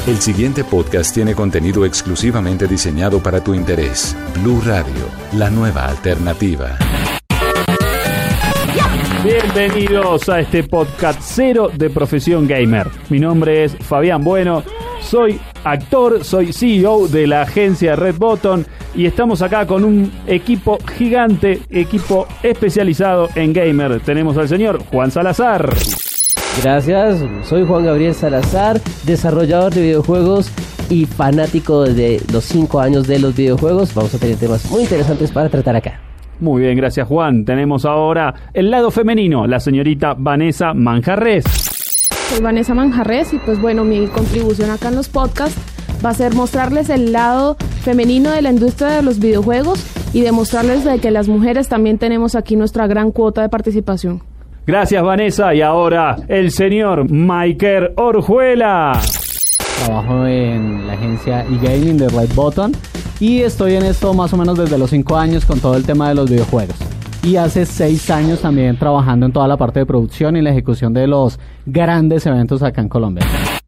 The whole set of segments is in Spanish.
El siguiente podcast tiene contenido exclusivamente diseñado para tu interés. Blue Radio, la nueva alternativa. Bienvenidos a este podcast cero de Profesión Gamer. Mi nombre es Fabián Bueno, soy actor, soy CEO de la agencia Red Button y estamos acá con un equipo gigante, equipo especializado en gamer. Tenemos al señor Juan Salazar. Gracias, soy Juan Gabriel Salazar, desarrollador de videojuegos y fanático de los 5 años de los videojuegos. Vamos a tener temas muy interesantes para tratar acá. Muy bien, gracias Juan. Tenemos ahora el lado femenino, la señorita Vanessa Manjarres. Soy Vanessa Manjarres y pues bueno, mi contribución acá en los podcasts va a ser mostrarles el lado femenino de la industria de los videojuegos y demostrarles de que las mujeres también tenemos aquí nuestra gran cuota de participación. Gracias Vanessa, y ahora el señor Maiker Orjuela. Trabajo en la agencia eGaming de Red Button y estoy en esto más o menos desde los 5 años con todo el tema de los videojuegos. Y hace 6 años también trabajando en toda la parte de producción y la ejecución de los grandes eventos acá en Colombia.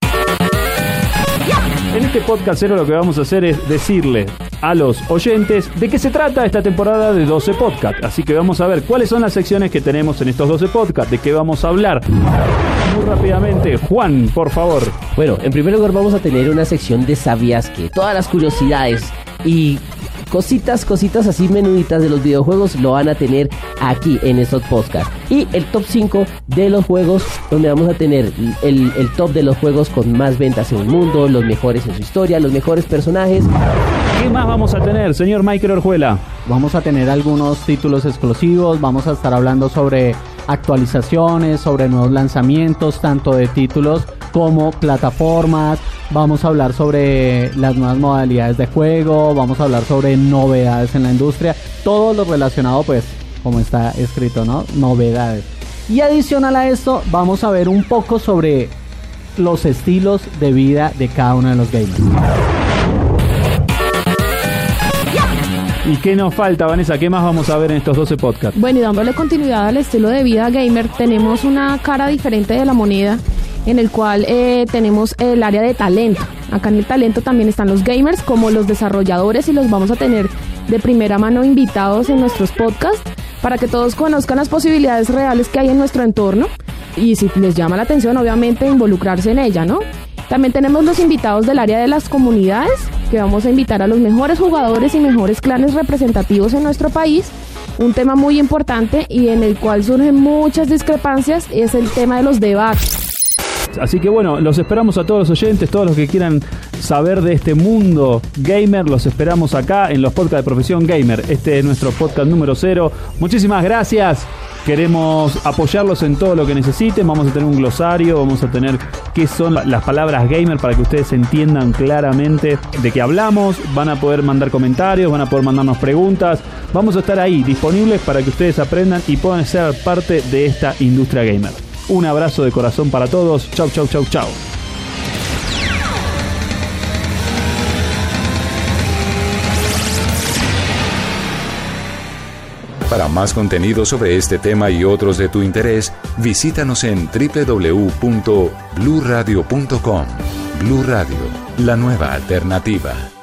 En este podcast cero lo que vamos a hacer es decirle a los oyentes de qué se trata esta temporada de 12 Podcast. Así que vamos a ver cuáles son las secciones que tenemos en estos 12 Podcast, de qué vamos a hablar. Muy rápidamente, Juan, por favor. Bueno, en primer lugar vamos a tener una sección de ¿sabías qué? Todas las curiosidades y cositas así menuditas de los videojuegos lo van a tener aquí en estos podcasts. Y el top 5 de los juegos, donde vamos a tener el top de los juegos con más ventas en el mundo, los mejores en su historia, los mejores personajes. ¿Qué más vamos a tener, señor Maiker Orjuela? Vamos a tener algunos títulos exclusivos, vamos a estar hablando sobre actualizaciones, sobre nuevos lanzamientos, tanto de títulos como plataformas. Vamos a hablar sobre las nuevas modalidades de juego, vamos a hablar sobre novedades en la industria, todo lo relacionado, pues, como está escrito, ¿no? Novedades. Y adicional a esto, vamos a ver un poco sobre los estilos de vida de cada uno de los gamers. ¿Y qué nos falta, Vanessa? ¿Qué más vamos a ver en estos 12 podcasts? Bueno, y dándole continuidad al estilo de vida gamer, tenemos una cara diferente de la moneda, en el cual tenemos el área de talento. Acá en el talento también están los gamers como los desarrolladores y los vamos a tener de primera mano invitados en nuestros podcasts para que todos conozcan las posibilidades reales que hay en nuestro entorno y si les llama la atención, obviamente, involucrarse en ella, ¿no? También tenemos los invitados del área de las comunidades, que vamos a invitar a los mejores jugadores y mejores clanes representativos en nuestro país. Un tema muy importante y en el cual surgen muchas discrepancias es el tema de los debates. Así que bueno, los esperamos a todos los oyentes, todos los que quieran saber de este mundo gamer, los esperamos acá en los podcasts de Profesión Gamer. Este es nuestro podcast número 0. Muchísimas gracias. Queremos apoyarlos en todo lo que necesiten. Vamos a tener un glosario, vamos a tener qué son las palabras gamer para que ustedes entiendan claramente de qué hablamos. Van a poder mandar comentarios, van a poder mandarnos preguntas. Vamos a estar ahí disponibles para que ustedes aprendan y puedan ser parte de esta industria gamer. Un abrazo de corazón para todos. Chau, chau, chau, chau. Para más contenido sobre este tema y otros de tu interés, visítanos en www.bluradio.com. Blue Radio, la nueva alternativa.